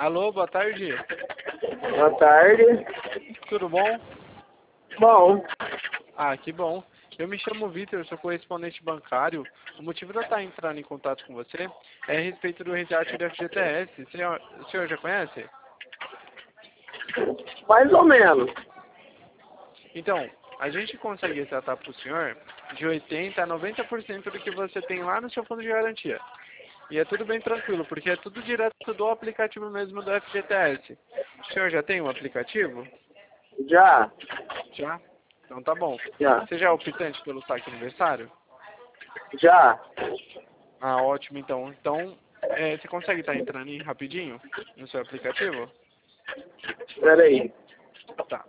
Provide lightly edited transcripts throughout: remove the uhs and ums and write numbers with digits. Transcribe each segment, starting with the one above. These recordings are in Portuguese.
Alô, boa tarde. Boa tarde. Tudo bom? Bom, Ah, que bom. Eu me chamo Vitor, sou correspondente bancário. O motivo de eu estar entrando em contato com você é a respeito do resgate do FGTS. O senhor já conhece? mais ou menos. Então, a gente consegue tratar para o senhor de 80% a 90% do que você tem lá no seu fundo de garantia. E é tudo bem tranquilo, porque é tudo direto do aplicativo mesmo do FGTS. O senhor já tem um aplicativo? Já, Já? Então tá bom. já, Você já é optante pelo saque aniversário? já. Ah, ótimo então. Então, você consegue estar entrando aí rapidinho no seu aplicativo? Espera aí. Tá.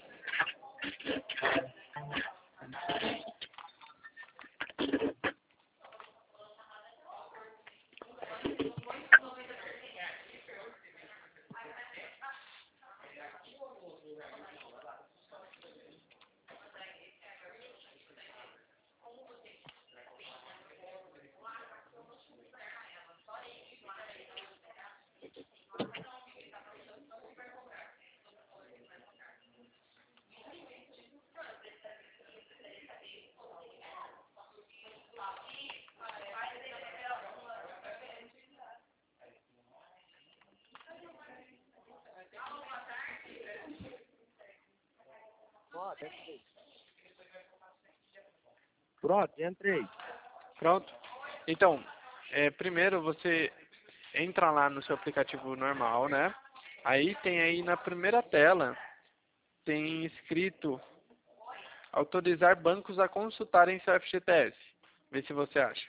Pronto, entrei. Pronto? Então, primeiro você entra lá no seu aplicativo normal, né? Aí tem aí na primeira tela, tem escrito autorizar bancos a consultarem seu FGTS. Vê se você acha.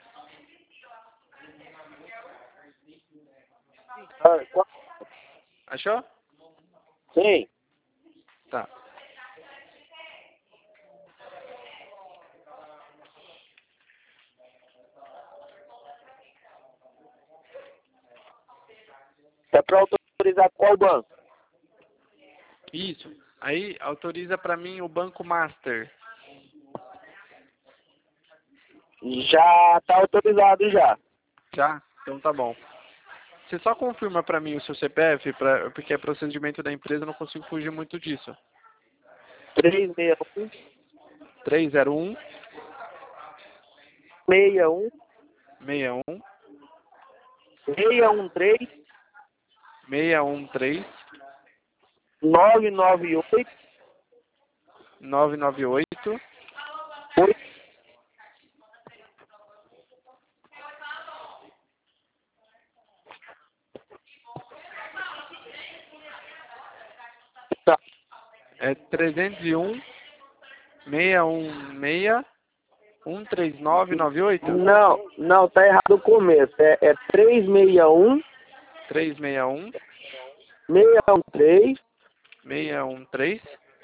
Achou? Sim. Tá. É para autorizar qual banco? Isso. Aí autoriza para mim o Banco Master. Já está autorizado já. Já? Então tá bom. Você só confirma para mim o seu CPF, porque é procedimento da empresa, eu não consigo fugir muito disso. 361 301 61 61 613 613 998 998 8. Tá. é 301 616 13998 Não, tá errado o começo. É 361 361 613 613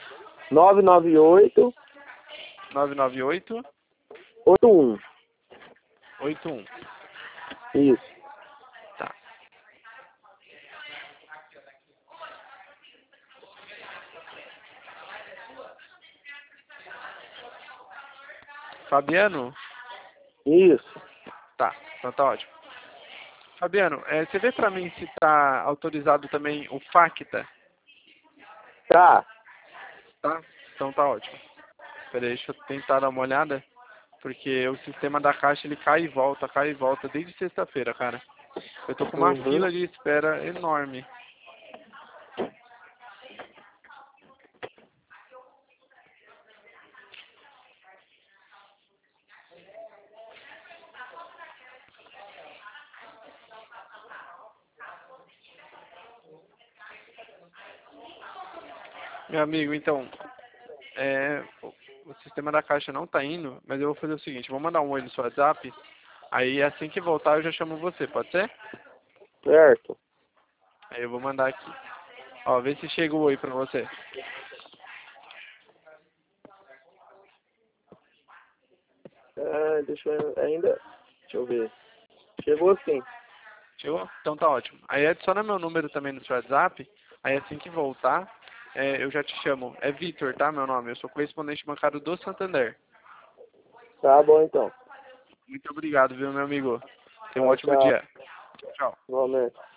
998 998 81. 81. Isso. Tá. Fabiano? Isso. Tá, então tá ótimo. Fabiano, você vê pra mim se tá autorizado também o FACTA? Tá. Tá? Então tá ótimo. Peraí, deixa eu tentar dar uma olhada, porque o sistema da Caixa ele cai e volta desde sexta-feira, cara. Eu tô com uma Uhum. fila de espera enorme. Meu amigo, então, o sistema da Caixa não tá indo, mas eu vou fazer o seguinte, vou mandar um oi no seu WhatsApp, aí assim que voltar eu já chamo você, pode ser? Certo. Aí eu vou mandar aqui. Ó, vê se chega o oi pra você. Deixa eu ver. Chegou sim. Chegou? Então tá ótimo. Aí adiciona meu número também no seu WhatsApp, aí assim que voltar, eu já te chamo. É Vitor, tá, meu nome? Eu sou correspondente bancário do Santander. Tá bom então. Muito obrigado, viu, meu amigo? Tenha um Tchau, ótimo tchau. dia. Tchau. Igualmente.